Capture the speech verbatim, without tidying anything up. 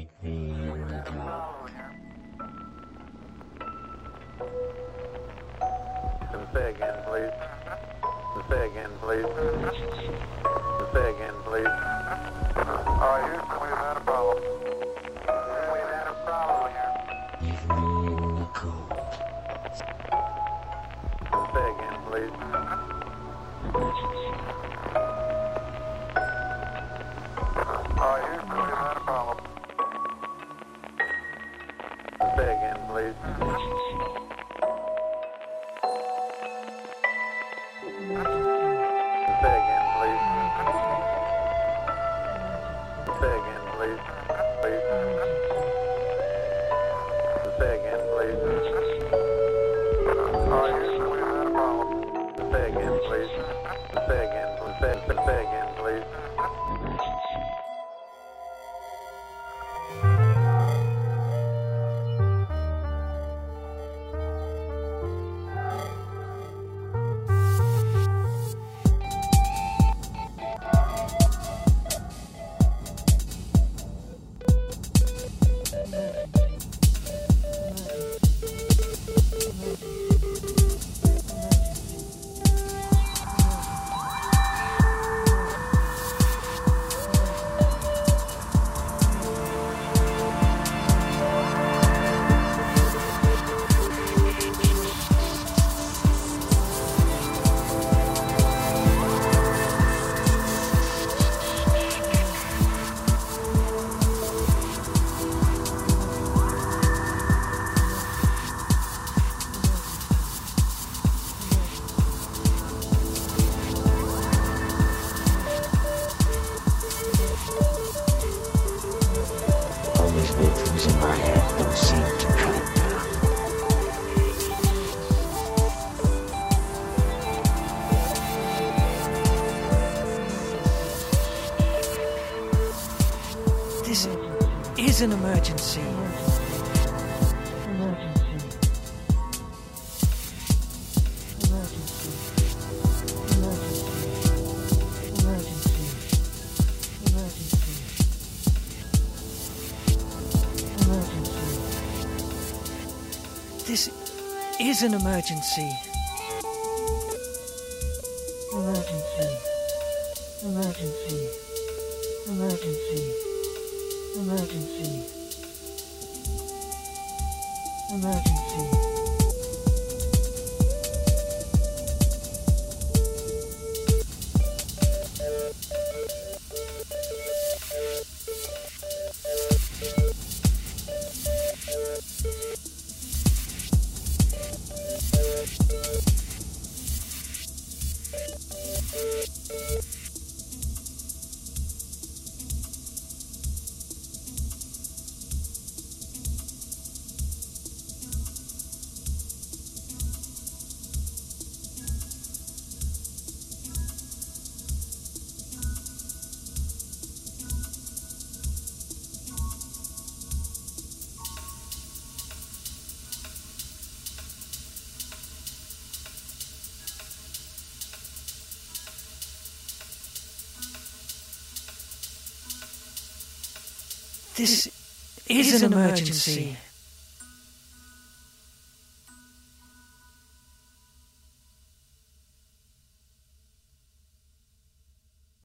Say again, please. Say again, please. Say again, please. All right, Houston, we've had a problem. We've had a problem here. Give me the code. Say again, please. All right, Houston, we've had a problem. Say again, please. Say again, please. Say again, please. Please. Say again, please. All right, Houston, we've had a problem. Say again, please. Say again, please. Say, say again, please. This is an emergency. This is an emergency. Emergency. Emergency. Emergency. Emergency. Emergency. This is an emergency.